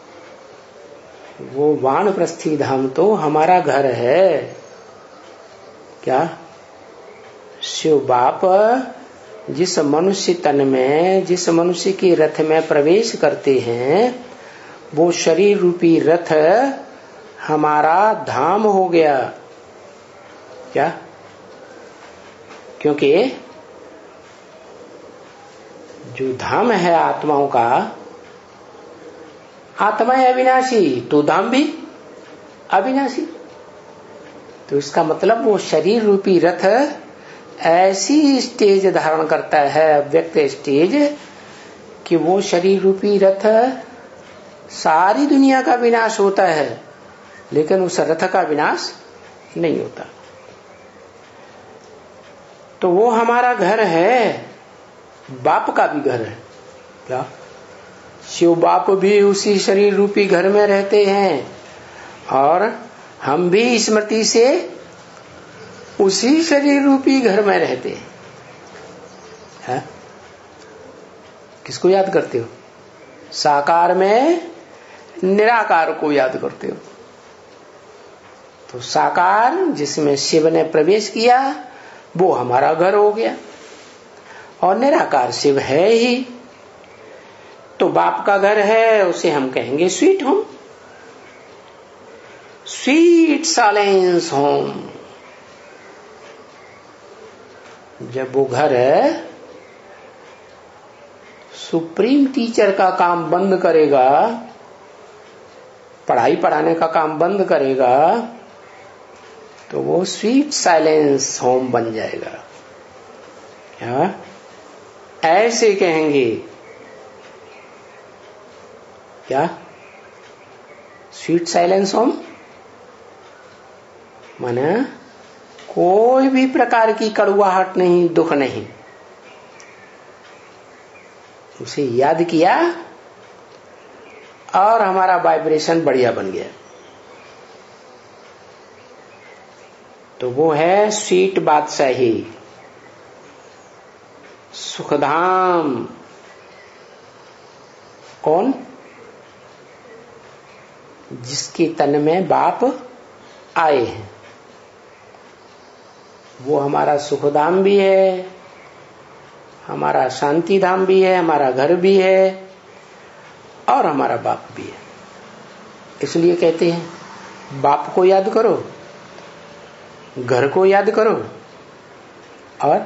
वो वानप्रस्थी धाम तो हमारा घर है। क्या शिव बाप जिस मनुष्य तन में, जिस मनुष्य के रथ में प्रवेश करते हैं, वो शरीर रूपी रथ हमारा धाम हो गया। क्या? क्योंकि जो धाम है आत्माओं का, आत्मा है अविनाशी, तो धाम भी अविनाशी। तो इसका मतलब वो शरीर रूपी रथ ऐसी स्टेज धारण करता है, अव्यक्त स्टेज, कि वो शरीर रूपी रथ सारी दुनिया का विनाश होता है, लेकिन उस रथ का विनाश नहीं होता। तो वो हमारा घर है, बाप का भी घर है। क्या? शिव बाप भी उसी शरीर रूपी घर में रहते हैं, और हम भी स्मृति से उसी शरीर रूपी घर में रहते हैं। है? किसको याद करते हो? साकार में निराकार को याद करते हो। तो साकार जिसमें शिव ने प्रवेश किया वो हमारा घर हो गया, और निराकार शिव है ही। तो बाप का घर है, उसे हम कहेंगे sweet home, sweet silence home. जब वो घर है सुप्रीम टीचर का काम बंद करेगा, पढ़ाई पढ़ाने का काम बंद करेगा, तो वो स्वीट साइलेंस होम बन जाएगा। क्या? ऐसे कहेंगे। क्या? स्वीट साइलेंस होम माने कोई भी प्रकार की कड़वाहट नहीं, दुख नहीं। उसे याद किया और हमारा वाइब्रेशन बढ़िया बन गया। तो वो है स्वीट बादशाही, सुखधाम। कौन? जिसके तन में बाप आए हैं, वो हमारा सुखधाम भी है, हमारा शांति धाम भी है, हमारा घर भी है, और हमारा बाप भी है। इसलिए कहते हैं बाप को याद करो, घर को याद करो, और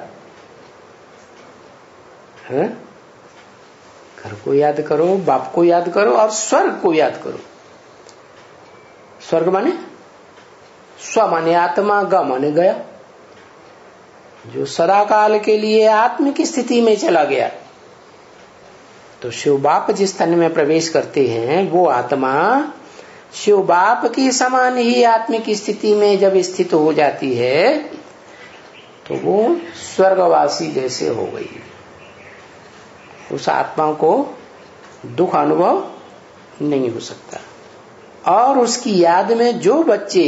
है? घर को याद करो, बाप को याद करो, और स्वर्ग को याद करो। स्वर्ग माने स्व माने आत्मा, ग माने गया, जो सदा काल के लिए आत्मिक स्थिति में चला गया। तो शिव बाप जिस तन में प्रवेश करते हैं, वो आत्मा शिव बाप की समान ही आत्मिक स्थिति में जब स्थित हो जाती है, तो वो स्वर्गवासी जैसे हो गई। उस आत्मा को दुख अनुभव नहीं हो सकता। और उसकी याद में जो बच्चे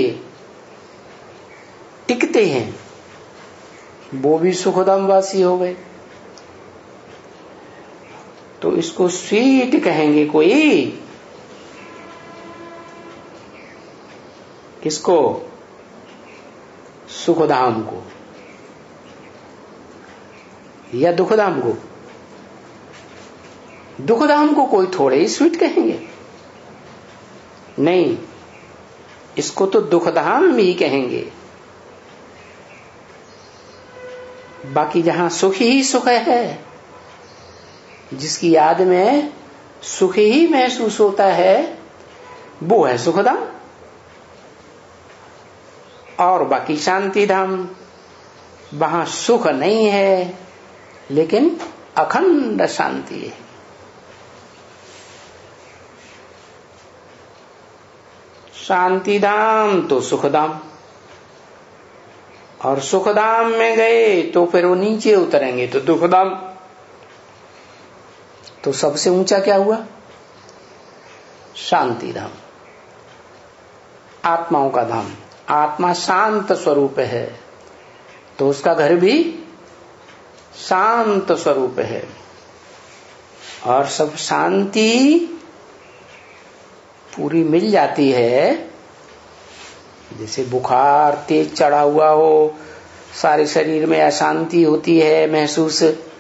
टिकते हैं वो भी सुखधाम वासी हो गए। तो इसको स्वीट कहेंगे कोई, किसको? सुखधाम को या दुखधाम को? दुखधाम को कोई थोड़े ही स्वीट कहेंगे, नहीं, इसको तो दुखधाम ही कहेंगे। बाकी जहां सुख ही सुख है, जिसकी याद में सुख ही महसूस होता है, वो है सुखधाम। और बाकी शांति धाम, वहां सुख नहीं है लेकिन अखंड शांति है। शांति धाम तो सुखधाम, और सुखधाम में गए तो फिर वो नीचे उतरेंगे तो दुखधाम। तो सबसे ऊंचा क्या हुआ? शांति धाम, आत्माओं का धाम। आत्मा शांत स्वरूप है, तो उसका घर भी शांत स्वरूप है। और सब शांति पूरी मिल जाती है, जैसे बुखार तेज चढ़ा हुआ हो, सारे शरीर में अशांति होती है महसूस,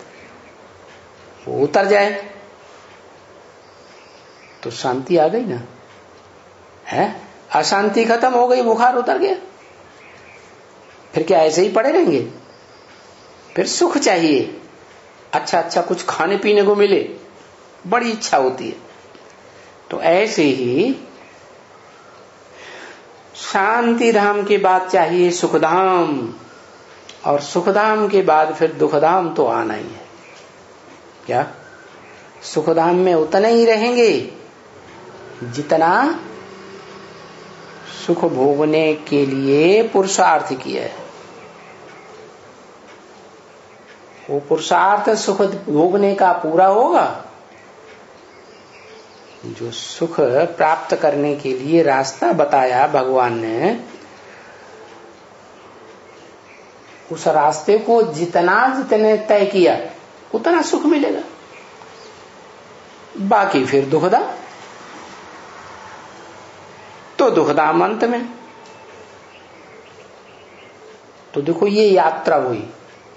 वो उतर जाए तो शांति आ गई ना, है? अशांति खत्म हो गई, बुखार उतर गया, फिर क्या ऐसे ही पड़े रहेंगे? फिर सुख चाहिए, अच्छा अच्छा कुछ खाने पीने को मिले, बड़ी इच्छा होती है। तो ऐसे ही शांति धाम के बाद चाहिए सुखधाम, और सुखधाम के बाद फिर दुखधाम तो आना ही है। क्या सुखधाम में उतना ही रहेंगे जितना सुख भोगने के लिए पुरुषार्थ किया है। वो पुरुषार्थ सुख भोगने का पूरा होगा, जो सुख प्राप्त करने के लिए रास्ता बताया भगवान ने, उस रास्ते को जितना जितने तय किया उतना सुख मिलेगा। बाकी फिर दुखदाम, तो दुखदाम अंत में। तो देखो ये यात्रा हुई,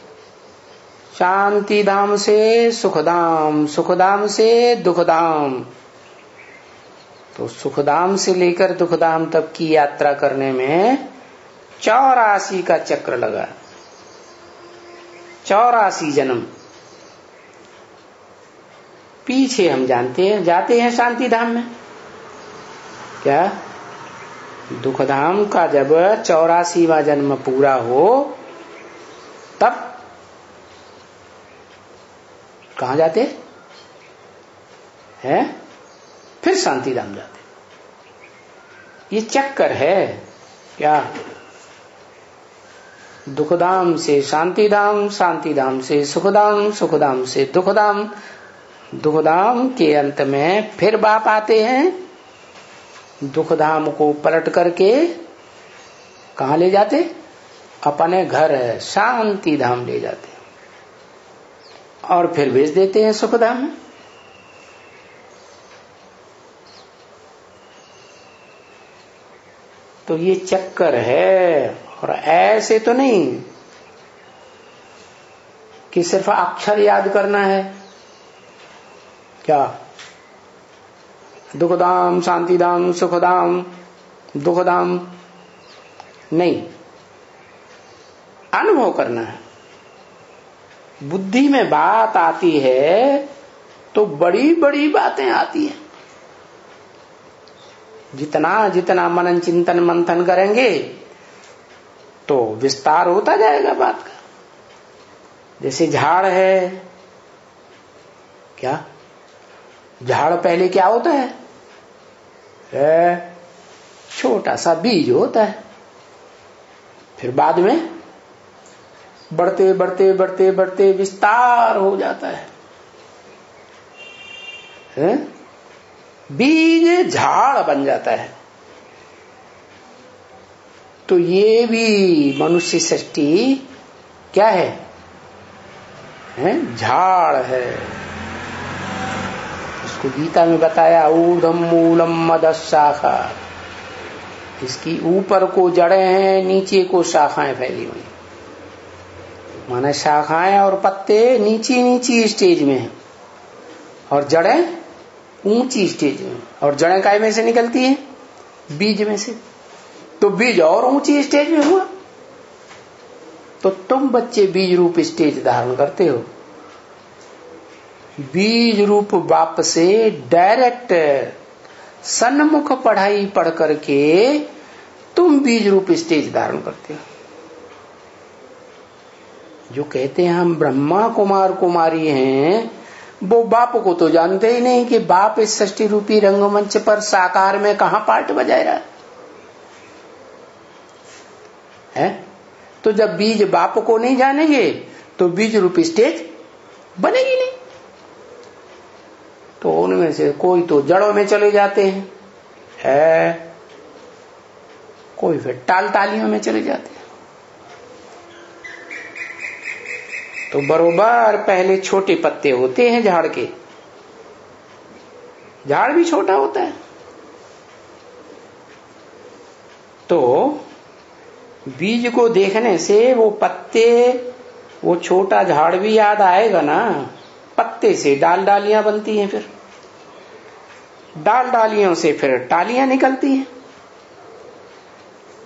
शांति धाम से सुखधाम, सुखधाम से दुखधाम। तो सुखधाम से लेकर दुखधाम तक की यात्रा करने में चौरासी का चक्र लगा, चौरासी जन्म। पीछे हम जानते हैं जाते हैं शांति धाम में, क्या दुखधाम का जब चौरासीवां जन्म पूरा हो तब कहां जाते हैं? फिर शांति धाम जाते। ये चक्कर है क्या? दुखधाम से शांति धाम, शांति धाम से सुखधाम, सुखधाम से दुखधाम, दुखधाम के अंत में फिर बाप आते हैं, दुखधाम को पलट करके कहां ले जाते? अपने घर है शांति धाम ले जाते और फिर भेज देते हैं सुखधाम में। तो ये चक्कर है, और ऐसे तो नहीं कि सिर्फ अक्षर याद करना है। क्या दुखधाम, शांतिधाम, सुखधाम, दुखधाम नहीं, अनुभव करना है। बुद्धि में बात आती है तो बड़ी बड़ी बातें आती हैं। जितना जितना मनन चिंतन मंथन करेंगे तो विस्तार होता जाएगा बात का। जैसे झाड़ है, क्या झाड़ पहले क्या होता है? छोटा सा बीज होता है, फिर बाद में बढ़ते बढ़ते बढ़ते बढ़ते विस्तार हो जाता है, है? बीज झाड़ बन जाता है। तो ये भी मनुष्य सृष्टि क्या है? है? झाड़ है। इसको गीता में बताया ऊर्ध्वम मूलम मदशाखा। इसकी ऊपर को जड़ें हैं, नीचे को शाखाएं फैली हुई। माने शाखाएं और पत्ते नीची नीची स्टेज में हैं और जड़ें ऊंची स्टेज में। और जड़ें काय में से निकलती हैं? बीज में से। तो बीज और ऊंची स्टेज में हुआ। तो तुम बच्चे बीज रूप स्टेज धारण करते हो। बीज रूप बाप से डायरेक्ट सन्मुख पढ़ाई पढ़ करके तुम बीज रूप स्टेज धारण करते हो। जो कहते हैं हम ब्रह्मा कुमार कुमारी हैं, वो बाप को तो जानते ही नहीं कि बाप इस सृष्टि रूपी रंगमंच पर साकार में कहां पार्ट बजाए रहा है। तो जब बीज बाप को नहीं जानेंगे तो बीज रूपी स्टेज बनेगी नहीं। तो उनमें से कोई तो जड़ों में चले जाते हैं, है कोई फिर टाल टालियों में चले जाते हैं। तो बरोबर पहले छोटे पत्ते होते हैं झाड़ के, झाड़ भी छोटा होता है। तो बीज को देखने से वो पत्ते, वो छोटा झाड़ भी याद आएगा ना। पत्ते से डाल डालियां बनती हैं, फिर डाल डालियों से फिर टालियां निकलती हैं,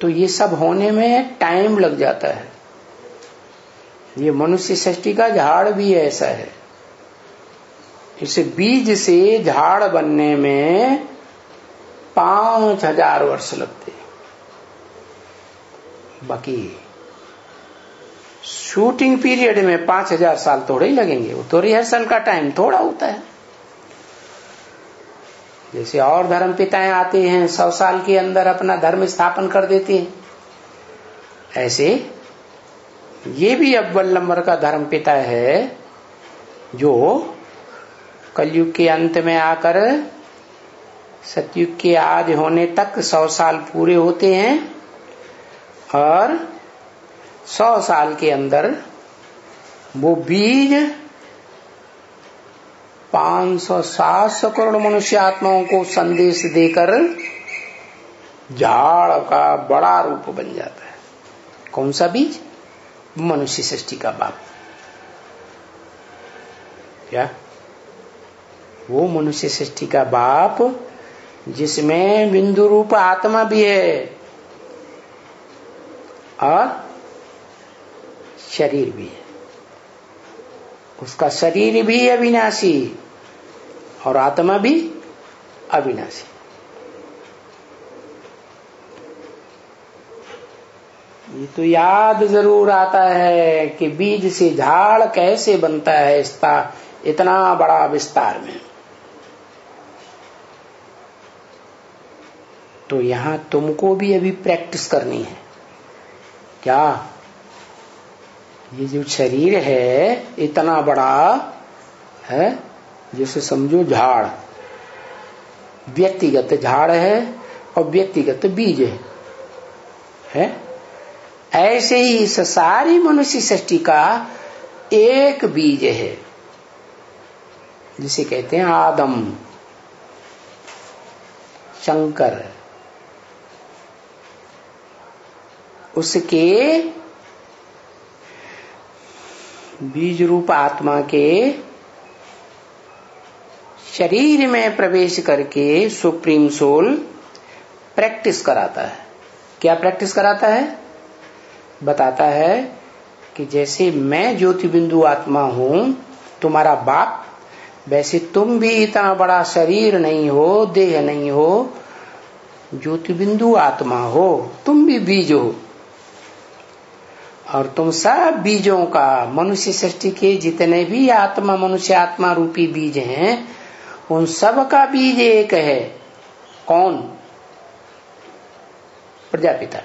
तो ये सब होने में टाइम लग जाता है। ये मनुष्य सृष्टि का झाड़ भी ऐसा है, इसे बीज से झाड़ बनने में पांच हजार वर्ष लगते हैं। बाकी शूटिंग पीरियड में पांच हजार साल थोड़े ही लगेंगे, वो तो रिहर्सल का टाइम थोड़ा होता है। जैसे और धर्म पिताएं आते हैं, सौ साल के अंदर अपना धर्म स्थापन कर देते हैं, ऐसे ये भी अव्वल नंबर का धर्म पिता है जो कलयुग के अंत में आकर सतयुग के आदि होने तक सौ साल पूरे होते हैं और सौ साल के अंदर वो बीज पांच सौ सात सौ करोड़ मनुष्य आत्माओं को संदेश देकर झाड़ का बड़ा रूप बन जाता है। कौन सा बीज? मनुष्य सृष्टि का बाप। क्या? वो मनुष्य सृष्टि का बाप जिसमें बिंदु रूप आत्मा भी है और शरीर भी है। उसका शरीर भी अविनाशी और आत्मा भी अविनाशी। ये तो याद जरूर आता है कि बीज से झाड़ कैसे बनता है, इसका इतना बड़ा विस्तार में। तो यहां तुमको भी अभी प्रैक्टिस करनी है। क्या? ये जो शरीर है इतना बड़ा है, जैसे समझो झाड़, व्यक्तिगत झाड़ है और व्यक्तिगत बीज है, है? ऐसे ही इस सारी मनुष्य सृष्टि का एक बीज है जिसे कहते हैं आदम, शंकर। उसके बीज रूप आत्मा के शरीर में प्रवेश करके सुप्रीम सोल प्रैक्टिस कराता है। क्या प्रैक्टिस कराता है? बताता है कि जैसे मैं ज्योति बिंदु आत्मा हूं, तुम्हारा बाप, वैसे तुम भी इतना बड़ा शरीर नहीं हो, देह नहीं हो, ज्योति बिंदु आत्मा हो, तुम भी बीज हो। और तुम सब बीजों का, मनुष्य सृष्टि के जितने भी आत्मा, मनुष्य आत्मा रूपी बीज हैं, उन सब का बीज एक है। कौन? प्रजापिता।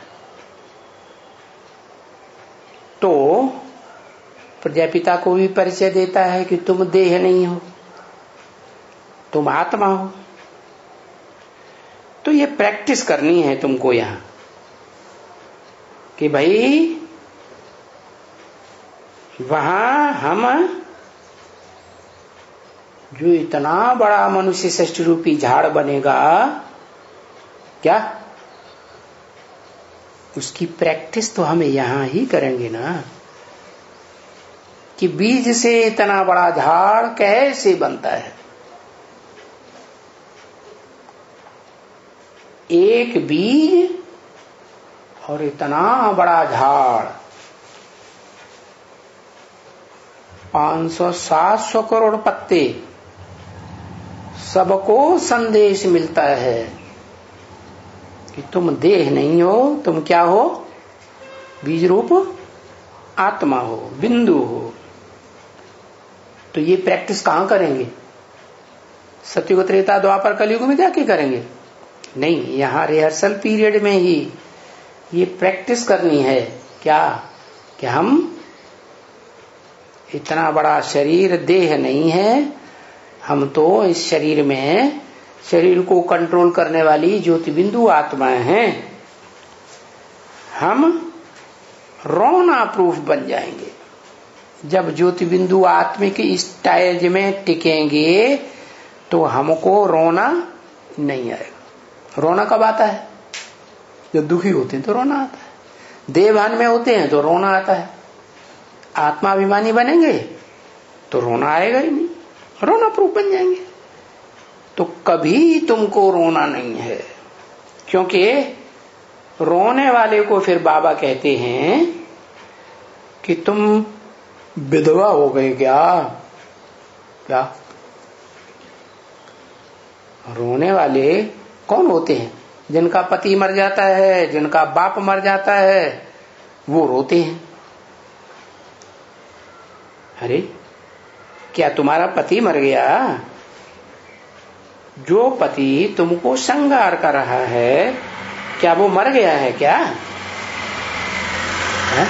तो प्रजापिता को भी परिचय देता है कि तुम देह नहीं हो, तुम आत्मा हो। तो ये प्रैक्टिस करनी है तुमको यहां कि भाई वहां हम जो इतना बड़ा मनुष्य सृष्टि रूपी झाड़ बनेगा, क्या उसकी प्रैक्टिस तो हमें यहां ही करेंगे ना, कि बीज से इतना बड़ा झाड़ कैसे बनता है। एक बीज और इतना बड़ा झाड़, पांच सौ सात सौ करोड़ पत्ते, सबको संदेश मिलता है कि तुम देह नहीं हो, तुम क्या हो? बीज रूप आत्मा हो, बिंदु हो। तो ये प्रैक्टिस कहां करेंगे? सतयुग, त्रेता, द्वापर, कलयुग में जाके करेंगे? नहीं, यहां रिहर्सल पीरियड में ही ये प्रैक्टिस करनी है। क्या? कि हम इतना बड़ा शरीर, देह नहीं है, हम तो इस शरीर में शरीर को कंट्रोल करने वाली ज्योति बिंदु आत्माएं हैं। हम रोना प्रूफ बन जाएंगे जब ज्योति बिंदु आत्मिक स्टेज में टिकेंगे, तो हमको रोना नहीं आएगा। रोना कब आता है? जब दुखी होते हैं तो रोना आता है, देवभान में होते हैं तो रोना आता है। आत्माभिमानी बनेंगे तो रोना आएगा ही नहीं, रोना प्रूफ बन जाएंगे। तो कभी तुमको रोना नहीं है, क्योंकि रोने वाले को फिर बाबा कहते हैं कि तुम विधवा हो गए क्या? क्या रोने वाले कौन होते हैं? जिनका पति मर जाता है, जिनका बाप मर जाता है, वो रोते हैं। अरे क्या तुम्हारा पति मर गया? जो पति तुमको श्रृंगार कर रहा है, क्या वो मर गया है क्या? है?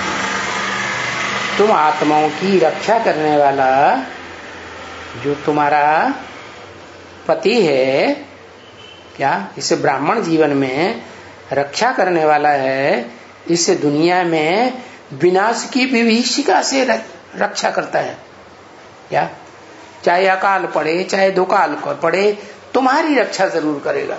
तुम आत्माओं की रक्षा करने वाला जो तुम्हारा पति है, क्या इस ब्राह्मण जीवन में रक्षा करने वाला है, इस दुनिया में विनाश की विभीषिका से रक्षा करता है क्या? चाहे अकाल पड़े, चाहे दुकाल पड़े, तुम्हारी रक्षा जरूर करेगा।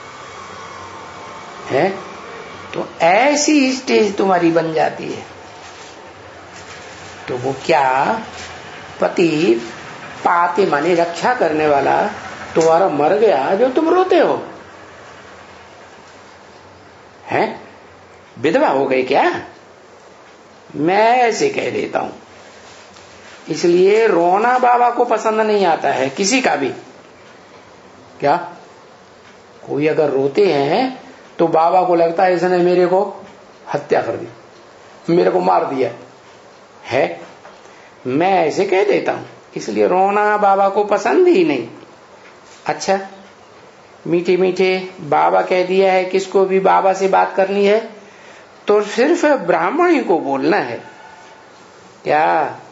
है तो ऐसी स्टेज तुम्हारी बन जाती है। तो वो क्या पति पाते माने रक्षा करने वाला तुम्हारा मर गया जो तुम रोते हो? हैं? विधवा हो गई क्या? मैं ऐसे कह देता हूं। इसलिए रोना बाबा को पसंद नहीं आता है, किसी का भी। क्या कोई अगर रोते हैं तो बाबा को लगता है इसने मेरे को हत्या कर दी, मेरे को मार दिया है। मैं ऐसे कह देता हूं, इसलिए रोना बाबा को पसंद ही नहीं। अच्छा, मीठे मीठे बाबा कह दिया है, किसको भी बाबा से बात करनी है तो सिर्फ ब्राह्मण ही को बोलना है। क्या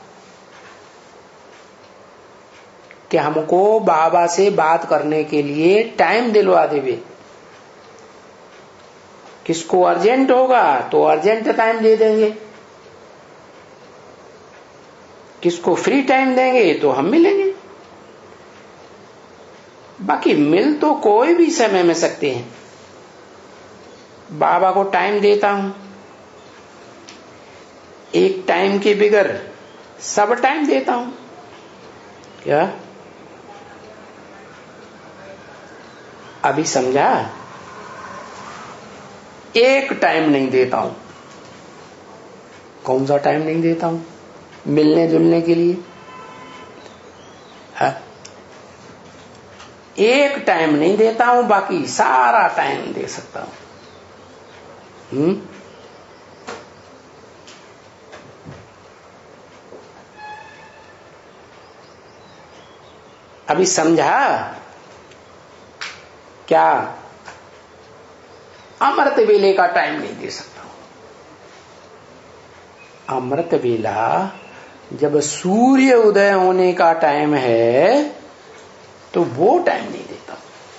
कि हमको बाबा से बात करने के लिए टाइम दिलवा देवे। किसको अर्जेंट होगा तो अर्जेंट टाइम दे देंगे, किसको फ्री टाइम देंगे तो हम मिलेंगे। बाकी मिल तो कोई भी समय में सकते हैं। बाबा को टाइम देता हूं, एक टाइम के बगैर सब टाइम देता हूं। क्या अभी समझा? एक टाइम नहीं देता हूं। कौन सा टाइम नहीं देता हूं? मिलने जुलने के लिए। है? एक टाइम नहीं देता हूं, बाकी सारा टाइम दे सकता हूं। हम्म अभी समझा? क्या अमृत वेले का टाइम नहीं दे सकता हूं। अमृत वेला जब सूर्य उदय होने का टाइम है तो वो टाइम नहीं देता।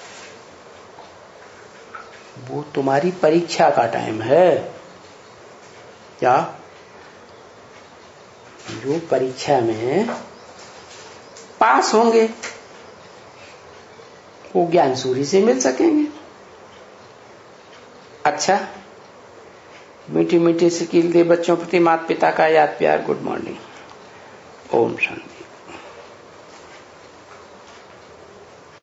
वो तुम्हारी परीक्षा का टाइम है। क्या जो परीक्षा में पास होंगे वो ज्ञान सूर्य से मिल सकेंगे। अच्छा, मीठी मीठी सिकील दे बच्चों प्रति माता पिता का याद प्यार। Good morning. ओम शांति।